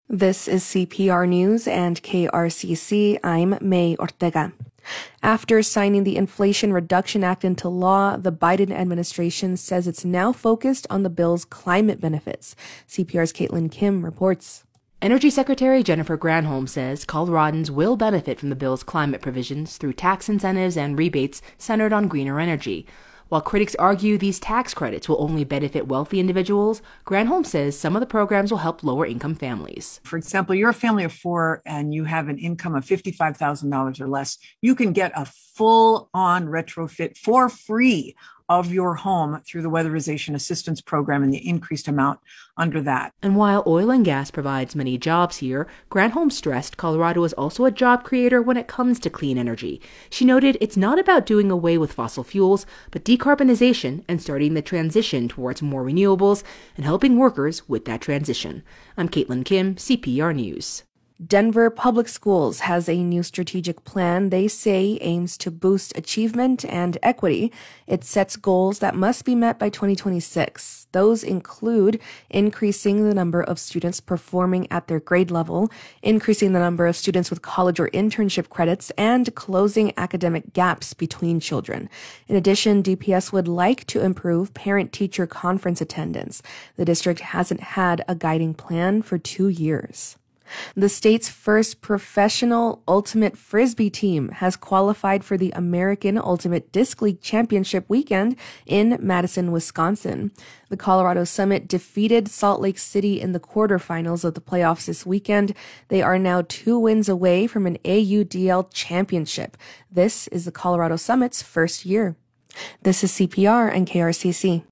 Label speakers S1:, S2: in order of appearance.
S1: This is CPR News and KRCC. I'm May Ortega. After signing the Inflation Reduction Act into law, the Biden administration says it's now focused on the bill's climate benefits. CPR's Caitlin Kim reports.
S2: Energy Secretary Jennifer Granholm says Coloradans will benefit from the bill's climate provisions through tax incentives and rebates centered on greener energy. While critics argue these tax credits will only benefit wealthy individuals, Granholm says some of the programs will help lower-income families.
S3: For example, you're a family of four and you have an income of $55,000 or less. You can get a full-on retrofit for free of your home through the Weatherization Assistance Program and the increased amount under that.
S2: And while oil and gas provides many jobs here, Granholm stressed Colorado is also a job creator when it comes to clean energy. She noted it's not about doing away with fossil fuels, but decarbonization and starting the transition towards more renewables and helping workers with that transition. I'm Caitlin Kim, CPR News.
S1: Denver Public Schools has a new strategic plan they say aims to boost achievement and equity. It sets goals that must be met by 2026. Those include increasing the number of students performing at their grade level, increasing the number of students with college or internship credits, and closing academic gaps between children. In addition, DPS would like to improve parent-teacher conference attendance. The district hasn't had a guiding plan for 2 years. The state's first professional ultimate frisbee team has qualified for the American Ultimate Disc League Championship weekend in Madison, Wisconsin. The Colorado Summit defeated Salt Lake City in the quarterfinals of the playoffs this weekend. They are now 2 wins away from an AUDL championship. This is the Colorado Summit's first year. This is CPR and KRCC.